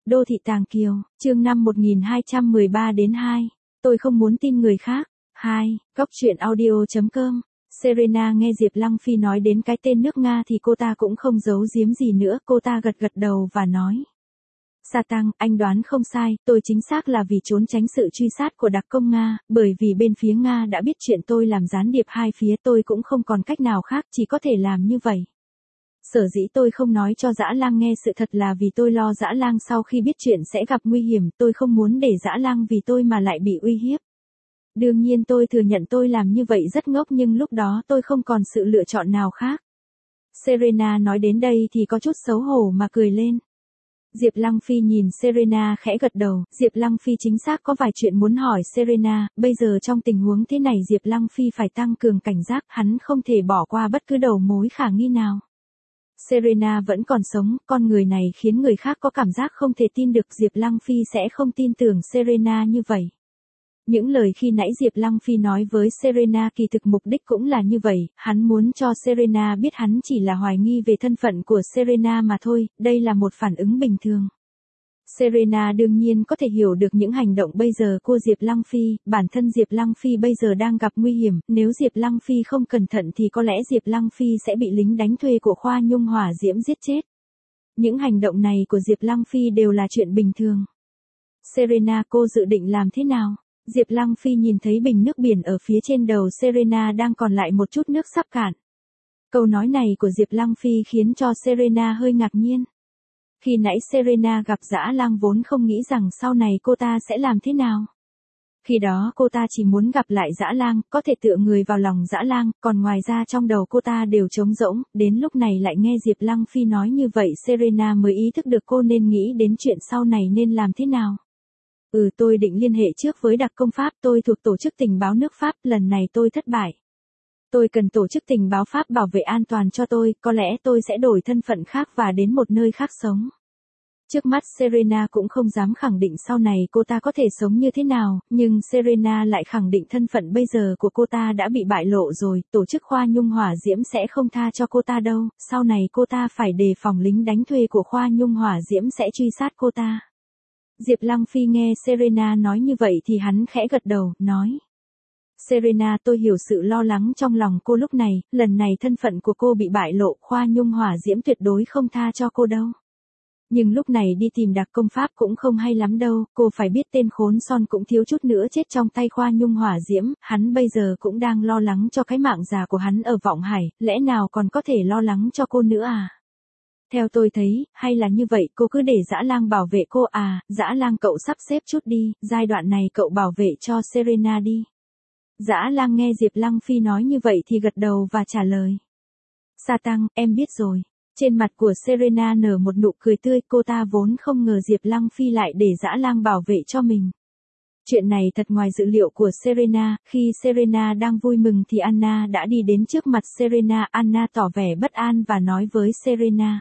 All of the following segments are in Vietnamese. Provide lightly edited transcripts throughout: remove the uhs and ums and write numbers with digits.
Đô thị Tàng Kiều, chương 5 1213-2. Tôi không muốn tin người khác. 2. Góc truyện audio.com. Serena nghe Diệp Lăng Phi nói đến cái tên nước Nga thì cô ta cũng không giấu giếm gì nữa, cô ta gật gật đầu và nói. Sa Tăng, anh đoán không sai, tôi chính xác là vì trốn tránh sự truy sát của đặc công Nga, bởi vì bên phía Nga đã biết chuyện tôi làm gián điệp hai phía, tôi cũng không còn cách nào khác, chỉ có thể làm như vậy. Sở dĩ tôi không nói cho Dã Lang nghe sự thật là vì tôi lo Dã Lang sau khi biết chuyện sẽ gặp nguy hiểm, tôi không muốn để Dã Lang vì tôi mà lại bị uy hiếp. Đương nhiên tôi thừa nhận tôi làm như vậy rất ngốc nhưng lúc đó tôi không còn sự lựa chọn nào khác. Serena nói đến đây thì có chút xấu hổ mà cười lên. Diệp Lăng Phi nhìn Serena khẽ gật đầu, Diệp Lăng Phi chính xác có vài chuyện muốn hỏi Serena, bây giờ trong tình huống thế này Diệp Lăng Phi phải tăng cường cảnh giác, hắn không thể bỏ qua bất cứ đầu mối khả nghi nào. Serena vẫn còn sống, con người này khiến người khác có cảm giác không thể tin được, Diệp Lăng Phi sẽ không tin tưởng Serena như vậy. Những lời khi nãy Diệp Lăng Phi nói với Serena kỳ thực mục đích cũng là như vậy, hắn muốn cho Serena biết hắn chỉ là hoài nghi về thân phận của Serena mà thôi, đây là một phản ứng bình thường. Serena đương nhiên có thể hiểu được những hành động bây giờ của Diệp Lăng Phi, bản thân Diệp Lăng Phi bây giờ đang gặp nguy hiểm, nếu Diệp Lăng Phi không cẩn thận thì có lẽ Diệp Lăng Phi sẽ bị lính đánh thuê của Khoa Nhung hỏa diễm giết chết. Những hành động này của Diệp Lăng Phi đều là chuyện bình thường. Serena, cô dự định làm thế nào? Diệp Lăng Phi nhìn thấy bình nước biển ở phía trên đầu Serena đang còn lại một chút nước sắp cạn. Câu nói này của Diệp Lăng Phi khiến cho Serena hơi ngạc nhiên. Khi nãy Serena gặp Dã Lang vốn không nghĩ rằng sau này cô ta sẽ làm thế nào. Khi đó cô ta chỉ muốn gặp lại Dã Lang, có thể tựa người vào lòng Dã Lang, còn ngoài ra trong đầu cô ta đều trống rỗng, đến lúc này lại nghe Diệp Lăng Phi nói như vậy Serena mới ý thức được cô nên nghĩ đến chuyện sau này nên làm thế nào. Tôi định liên hệ trước với đặc công Pháp, tôi thuộc tổ chức tình báo nước Pháp, lần này tôi thất bại. Tôi cần tổ chức tình báo Pháp bảo vệ an toàn cho tôi, có lẽ tôi sẽ đổi thân phận khác và đến một nơi khác sống. Trước mắt Serena cũng không dám khẳng định sau này cô ta có thể sống như thế nào, nhưng Serena lại khẳng định thân phận bây giờ của cô ta đã bị bại lộ rồi, tổ chức Khoa Nhung hỏa diễm sẽ không tha cho cô ta đâu, sau này cô ta phải đề phòng lính đánh thuê của Khoa Nhung hỏa diễm sẽ truy sát cô ta. Diệp Lăng Phi nghe Serena nói như vậy thì hắn khẽ gật đầu, nói. Serena, tôi hiểu sự lo lắng trong lòng cô lúc này, lần này thân phận của cô bị bại lộ, Khoa Nhung hỏa diễm tuyệt đối không tha cho cô đâu. Nhưng lúc này đi tìm đặc công Pháp cũng không hay lắm đâu, cô phải biết tên khốn Son cũng thiếu chút nữa chết trong tay Khoa Nhung hỏa diễm, hắn bây giờ cũng đang lo lắng cho cái mạng già của hắn ở Vọng Hải, lẽ nào còn có thể lo lắng cho cô nữa à? Theo tôi thấy, hay là như vậy, cô cứ để Dã Lang bảo vệ cô à, Dã Lang cậu sắp xếp chút đi, giai đoạn này cậu bảo vệ cho Serena đi. Dã Lang nghe Diệp Lăng Phi nói như vậy thì gật đầu và trả lời. Sa Tăng, em biết rồi. Trên mặt của Serena nở một nụ cười tươi, cô ta vốn không ngờ Diệp Lăng Phi lại để Dã Lang bảo vệ cho mình. Chuyện này thật ngoài dự liệu của Serena, khi Serena đang vui mừng thì Anna đã đi đến trước mặt Serena, Anna tỏ vẻ bất an và nói với Serena.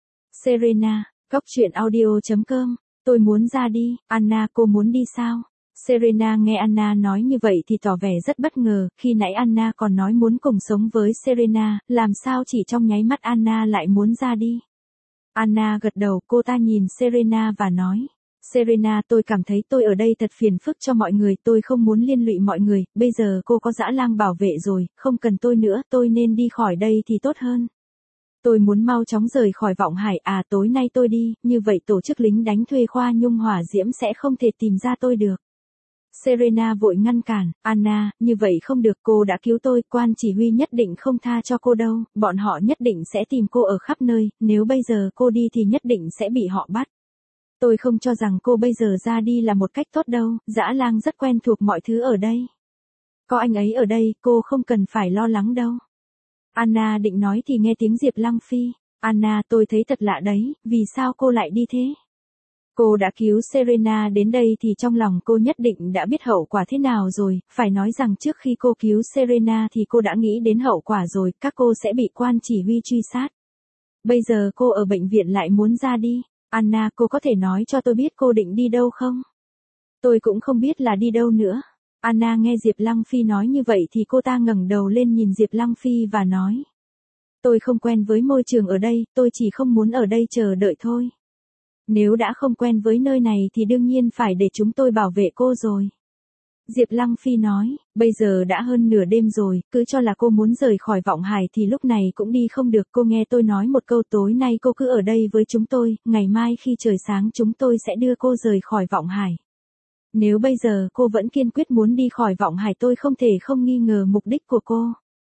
Serena, góc truyện audio.com, tôi muốn ra đi, Anna cô muốn đi sao? Serena nghe Anna nói như vậy thì tỏ vẻ rất bất ngờ, khi nãy Anna còn nói muốn cùng sống với Serena, làm sao chỉ trong nháy mắt Anna lại muốn ra đi? Anna gật đầu, cô ta nhìn Serena và nói. Serena, tôi cảm thấy tôi ở đây thật phiền phức cho mọi người, tôi không muốn liên lụy mọi người, bây giờ cô có Dã Lang bảo vệ rồi, không cần tôi nữa, tôi nên đi khỏi đây thì tốt hơn. Tôi muốn mau chóng rời khỏi Vọng Hải, tối nay tôi đi, như vậy tổ chức lính đánh thuê Khoa Nhung hỏa diễm sẽ không thể tìm ra tôi được. Serena vội ngăn cản, Anna, như vậy không được, cô đã cứu tôi, quan chỉ huy nhất định không tha cho cô đâu, bọn họ nhất định sẽ tìm cô ở khắp nơi, nếu bây giờ cô đi thì nhất định sẽ bị họ bắt. Tôi không cho rằng cô bây giờ ra đi là một cách tốt đâu, Dã Lang rất quen thuộc mọi thứ ở đây. Có anh ấy ở đây, cô không cần phải lo lắng đâu. Anna định nói thì nghe tiếng Diệp Lăng Phi. Anna, tôi thấy thật lạ đấy, vì sao cô lại đi thế? Cô đã cứu Serena đến đây thì trong lòng cô nhất định đã biết hậu quả thế nào rồi, phải nói rằng trước khi cô cứu Serena thì cô đã nghĩ đến hậu quả rồi, các cô sẽ bị quan chỉ huy truy sát. Bây giờ cô ở bệnh viện lại muốn ra đi. Anna, cô có thể nói cho tôi biết cô định đi đâu không? Tôi cũng không biết là đi đâu nữa. Anna nghe Diệp Lăng Phi nói như vậy thì cô ta ngẩng đầu lên nhìn Diệp Lăng Phi và nói. Tôi không quen với môi trường ở đây, tôi chỉ không muốn ở đây chờ đợi thôi. Nếu đã không quen với nơi này thì đương nhiên phải để chúng tôi bảo vệ cô rồi. Diệp Lăng Phi nói, bây giờ đã hơn nửa đêm rồi, cứ cho là cô muốn rời khỏi Vọng Hải thì lúc này cũng đi không được. Cô nghe tôi nói một câu, tối nay cô cứ ở đây với chúng tôi, ngày mai khi trời sáng chúng tôi sẽ đưa cô rời khỏi Vọng Hải. Nếu bây giờ cô vẫn kiên quyết muốn đi khỏi Vọng Hải, tôi không thể không nghi ngờ mục đích của cô.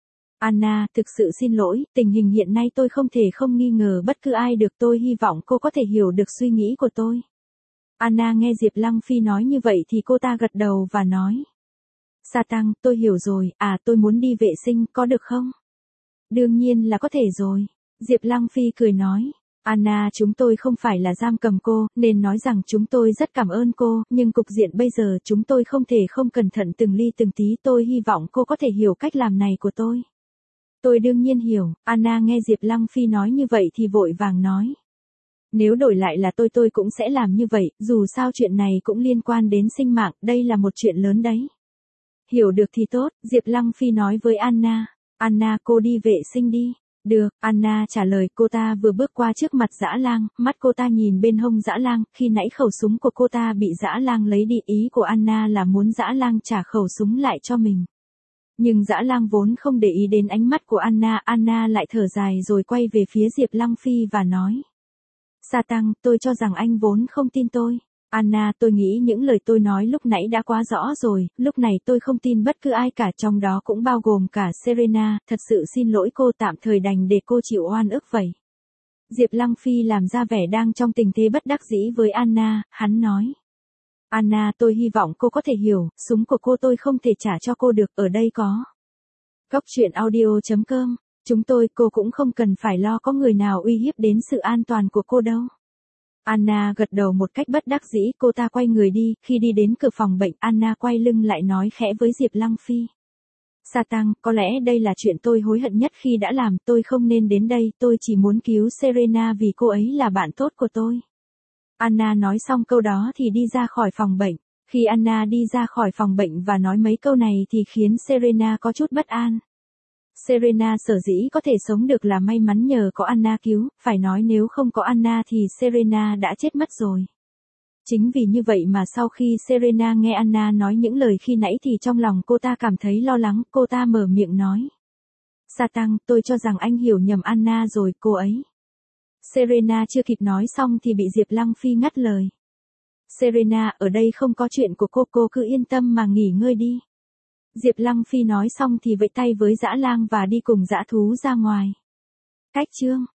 Anna, thực sự xin lỗi, tình hình hiện nay tôi không thể không nghi ngờ bất cứ ai được, tôi hy vọng cô có thể hiểu được suy nghĩ của tôi. Anna nghe Diệp Lăng Phi nói như vậy thì cô ta gật đầu và nói. Sa-tăng, tôi hiểu rồi, tôi muốn đi vệ sinh, có được không? Đương nhiên là có thể rồi. Diệp Lăng Phi cười nói. Anna, chúng tôi không phải là giam cầm cô, nên nói rằng chúng tôi rất cảm ơn cô, nhưng cục diện bây giờ chúng tôi không thể không cẩn thận từng ly từng tí, tôi hy vọng cô có thể hiểu cách làm này của tôi. Tôi đương nhiên hiểu. Anna nghe Diệp Lăng Phi nói như vậy thì vội vàng nói. Nếu đổi lại là tôi cũng sẽ làm như vậy, dù sao chuyện này cũng liên quan đến sinh mạng, đây là một chuyện lớn đấy. Hiểu được thì tốt, Diệp Lăng Phi nói với Anna. Anna, cô đi vệ sinh đi. Được, Anna trả lời. Cô ta vừa bước qua trước mặt Dã Lang, mắt cô ta nhìn bên hông Dã Lang, khi nãy khẩu súng của cô ta bị Dã Lang lấy đi, ý của Anna là muốn Dã Lang trả khẩu súng lại cho mình. Nhưng Dã Lang vốn không để ý đến ánh mắt của Anna lại thở dài rồi quay về phía Diệp Lăng Phi và nói. Sa-tăng, tôi cho rằng anh vốn không tin tôi. Anna, tôi nghĩ những lời tôi nói lúc nãy đã quá rõ rồi, lúc này tôi không tin bất cứ ai cả, trong đó cũng bao gồm cả Serena, thật sự xin lỗi cô, tạm thời đành để cô chịu oan ức vậy. Diệp Lăng Phi làm ra vẻ đang trong tình thế bất đắc dĩ với Anna, hắn nói. Anna, tôi hy vọng cô có thể hiểu, súng của cô tôi không thể trả cho cô được, ở đây có. Góc truyện audio.com, cô cũng không cần phải lo có người nào uy hiếp đến sự an toàn của cô đâu. Anna gật đầu một cách bất đắc dĩ, cô ta quay người đi, khi đi đến cửa phòng bệnh, Anna quay lưng lại nói khẽ với Diệp Lăng Phi. Sa-tăng, có lẽ đây là chuyện tôi hối hận nhất khi đã làm, tôi không nên đến đây, tôi chỉ muốn cứu Serena vì cô ấy là bạn tốt của tôi. Anna nói xong câu đó thì đi ra khỏi phòng bệnh. Khi Anna đi ra khỏi phòng bệnh và nói mấy câu này thì khiến Serena có chút bất an. Serena sở dĩ có thể sống được là may mắn nhờ có Anna cứu, phải nói nếu không có Anna thì Serena đã chết mất rồi. Chính vì như vậy mà sau khi Serena nghe Anna nói những lời khi nãy thì trong lòng cô ta cảm thấy lo lắng, cô ta mở miệng nói. Sa-tăng, tôi cho rằng anh hiểu nhầm Anna rồi, cô ấy. Serena chưa kịp nói xong thì bị Diệp Lăng Phi ngắt lời. Serena, ở đây không có chuyện của cô cứ yên tâm mà nghỉ ngơi đi. Diệp Lăng Phi nói xong thì vẫy tay với Dã Lang và đi cùng dã thú ra ngoài. Cách chương